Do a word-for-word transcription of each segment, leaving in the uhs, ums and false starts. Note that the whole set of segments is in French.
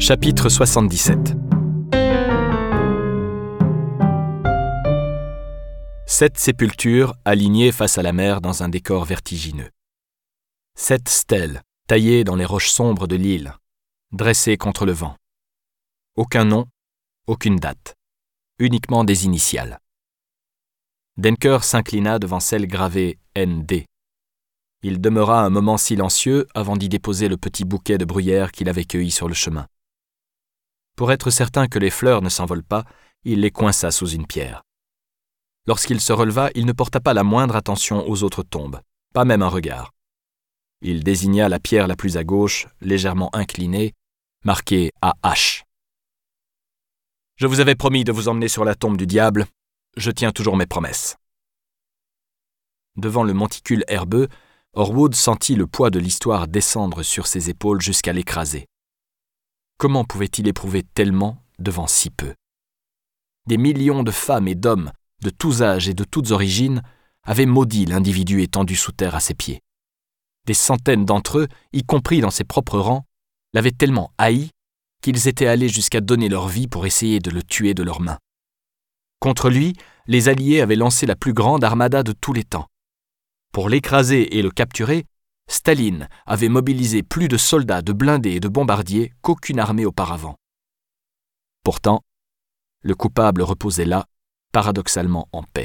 Chapitre soixante-dix-sept. Sept sépultures alignées face à la mer dans un décor vertigineux. Sept stèles taillées dans les roches sombres de l'île, dressées contre le vent. Aucun nom, aucune date, uniquement des initiales. Denker s'inclina devant celle gravée N D. Il demeura un moment silencieux avant d'y déposer le petit bouquet de bruyères qu'il avait cueilli sur le chemin. Pour être certain que les fleurs ne s'envolent pas, il les coinça sous une pierre. Lorsqu'il se releva, il ne porta pas la moindre attention aux autres tombes, pas même un regard. Il désigna la pierre la plus à gauche, légèrement inclinée, marquée A H. « Je vous avais promis de vous emmener sur la tombe du diable. Je tiens toujours mes promesses. » Devant le monticule herbeux, Horwood sentit le poids de l'histoire descendre sur ses épaules jusqu'à l'écraser. Comment pouvait-il éprouver tellement devant si peu? Des millions de femmes et d'hommes, de tous âges et de toutes origines, avaient maudit l'individu étendu sous terre à ses pieds. Des centaines d'entre eux, y compris dans ses propres rangs, l'avaient tellement haï qu'ils étaient allés jusqu'à donner leur vie pour essayer de le tuer de leurs mains. Contre lui, les Alliés avaient lancé la plus grande armada de tous les temps. Pour l'écraser et le capturer, Staline avait mobilisé plus de soldats, de blindés et de bombardiers qu'aucune armée auparavant. Pourtant, le coupable reposait là, paradoxalement en paix.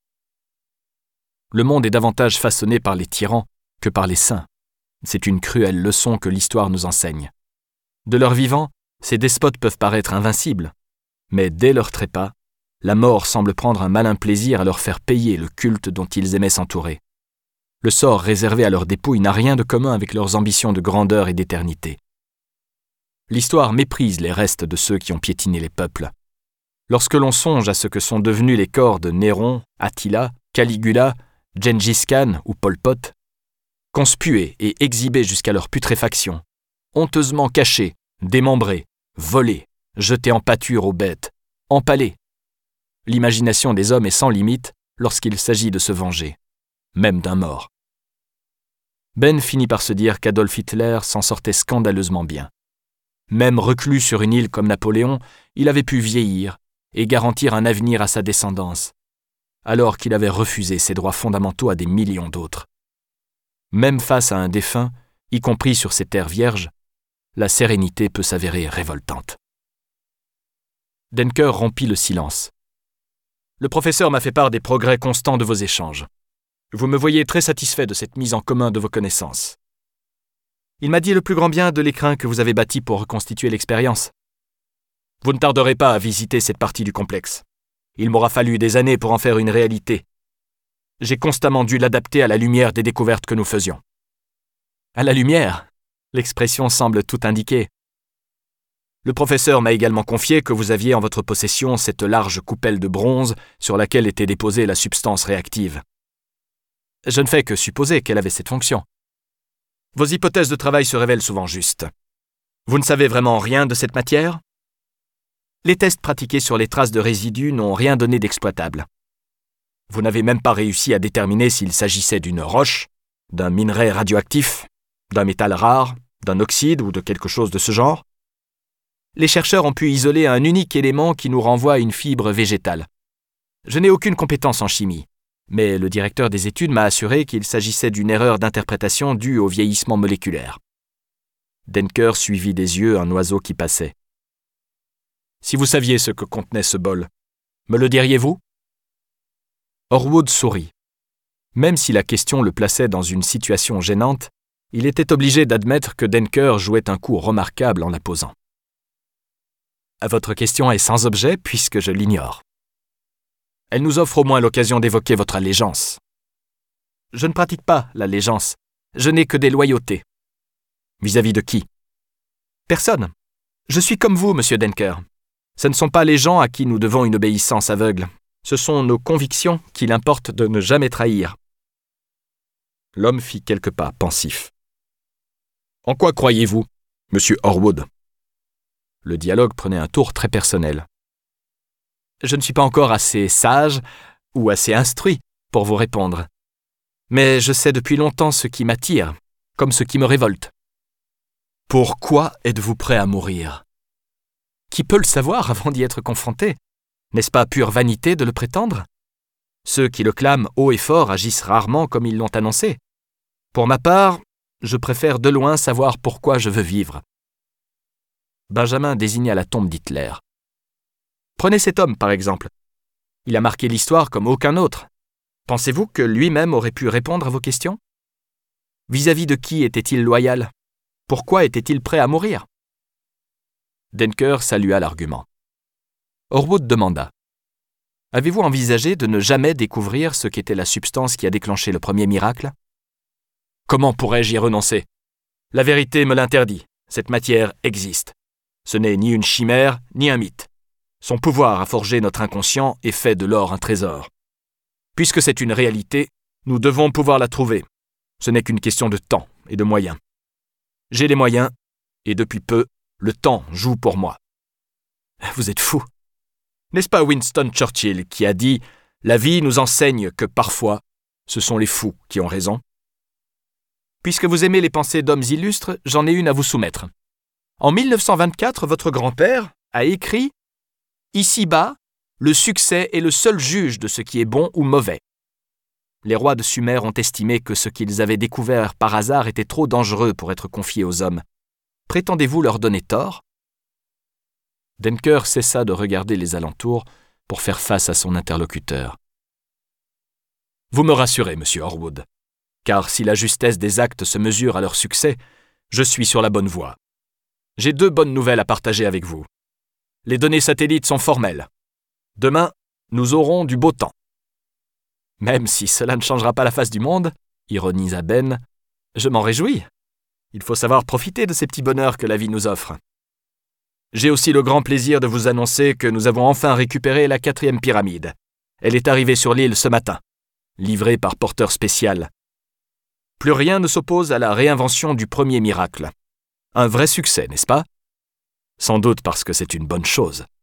Le monde est davantage façonné par les tyrans que par les saints. C'est une cruelle leçon que l'histoire nous enseigne. De leur vivant, ces despotes peuvent paraître invincibles, mais dès leur trépas, la mort semble prendre un malin plaisir à leur faire payer le culte dont ils aimaient s'entourer. Le sort réservé à leurs dépouilles n'a rien de commun avec leurs ambitions de grandeur et d'éternité. L'histoire méprise les restes de ceux qui ont piétiné les peuples. Lorsque l'on songe à ce que sont devenus les corps de Néron, Attila, Caligula, Gengis Khan ou Pol Pot, conspués et exhibés jusqu'à leur putréfaction, honteusement cachés, démembrés, volés, jetés en pâture aux bêtes, empalés, l'imagination des hommes est sans limite lorsqu'il s'agit de se venger, même d'un mort. Ben finit par se dire qu'Adolf Hitler s'en sortait scandaleusement bien. Même reclus sur une île comme Napoléon, il avait pu vieillir et garantir un avenir à sa descendance, alors qu'il avait refusé ses droits fondamentaux à des millions d'autres. Même face à un défunt, y compris sur ces terres vierges, la sérénité peut s'avérer révoltante. Denker rompit le silence. « Le professeur m'a fait part des progrès constants de vos échanges. Vous me voyez très satisfait de cette mise en commun de vos connaissances. Il m'a dit le plus grand bien de l'écrin que vous avez bâti pour reconstituer l'expérience. Vous ne tarderez pas à visiter cette partie du complexe. Il m'aura fallu des années pour en faire une réalité. J'ai constamment dû l'adapter à la lumière des découvertes que nous faisions. » À la lumière, l'expression semble tout indiquer. Le professeur m'a également confié que vous aviez en votre possession cette large coupelle de bronze sur laquelle était déposée la substance réactive. Je ne fais que supposer qu'elle avait cette fonction. Vos hypothèses de travail se révèlent souvent justes. Vous ne savez vraiment rien de cette matière? Les tests pratiqués sur les traces de résidus n'ont rien donné d'exploitable. Vous n'avez même pas réussi à déterminer s'il s'agissait d'une roche, d'un minerai radioactif, d'un métal rare, d'un oxyde ou de quelque chose de ce genre. Les chercheurs ont pu isoler un unique élément qui nous renvoie à une fibre végétale. Je n'ai aucune compétence en chimie, mais le directeur des études m'a assuré qu'il s'agissait d'une erreur d'interprétation due au vieillissement moléculaire. Denker suivit des yeux un oiseau qui passait. « Si vous saviez ce que contenait ce bol, me le diriez-vous » Horwood sourit. Même si la question le plaçait dans une situation gênante, il était obligé d'admettre que Denker jouait un coup remarquable en la posant. « Votre question est sans objet puisque je l'ignore. Elle nous offre au moins l'occasion d'évoquer votre allégeance. Je ne pratique pas l'allégeance, je n'ai que des loyautés. Vis-à-vis de qui? Personne. Je suis comme vous, monsieur Denker. Ce ne sont pas les gens à qui nous devons une obéissance aveugle. Ce sont nos convictions qu'il importe de ne jamais trahir. » L'homme fit quelques pas, pensif. « En quoi croyez-vous, monsieur Horwood ?» Le dialogue prenait un tour très personnel. Je ne suis pas encore assez sage ou assez instruit pour vous répondre. Mais je sais depuis longtemps ce qui m'attire, comme ce qui me révolte. Pourquoi êtes-vous prêt à mourir? Qui peut le savoir avant d'y être confronté? N'est-ce pas pure vanité de le prétendre? Ceux qui le clament haut et fort agissent rarement comme ils l'ont annoncé. Pour ma part, je préfère de loin savoir pourquoi je veux vivre. » Benjamin désigna la tombe d'Hitler. « Prenez cet homme, par exemple. Il a marqué l'histoire comme aucun autre. Pensez-vous que lui-même aurait pu répondre à vos questions? Vis-à-vis de qui était-il loyal? Pourquoi était-il prêt à mourir? » Denker salua l'argument. Horwood demanda. « Avez-vous envisagé de ne jamais découvrir ce qu'était la substance qui a déclenché le premier miracle? » « Comment pourrais-je y renoncer? La vérité me l'interdit. Cette matière existe. Ce n'est ni une chimère, ni un mythe. Son pouvoir à forger notre inconscient et fait de l'or un trésor. Puisque c'est une réalité, nous devons pouvoir la trouver. Ce n'est qu'une question de temps et de moyens. J'ai les moyens, et depuis peu, le temps joue pour moi. » Vous êtes fou. N'est-ce pas Winston Churchill qui a dit « La vie nous enseigne que parfois, ce sont les fous qui ont raison ». Puisque vous aimez les pensées d'hommes illustres, j'en ai une à vous soumettre. En mille neuf cent vingt-quatre, votre grand-père a écrit « Ici-bas, le succès est le seul juge de ce qui est bon ou mauvais. » Les rois de Sumer ont estimé que ce qu'ils avaient découvert par hasard était trop dangereux pour être confié aux hommes. Prétendez-vous leur donner tort? Denker cessa de regarder les alentours pour faire face à son interlocuteur. « Vous me rassurez, monsieur Horwood. Car si la justesse des actes se mesure à leur succès, je suis sur la bonne voie. J'ai deux bonnes nouvelles à partager avec vous. Les données satellites sont formelles. Demain, nous aurons du beau temps. » Même si cela ne changera pas la face du monde, ironisa Ben, je m'en réjouis. Il faut savoir profiter de ces petits bonheurs que la vie nous offre. J'ai aussi le grand plaisir de vous annoncer que nous avons enfin récupéré la quatrième pyramide. Elle est arrivée sur l'île ce matin, livrée par porteur spécial. Plus rien ne s'oppose à la réinvention du premier miracle. Un vrai succès, n'est-ce pas? Sans doute parce que c'est une bonne chose.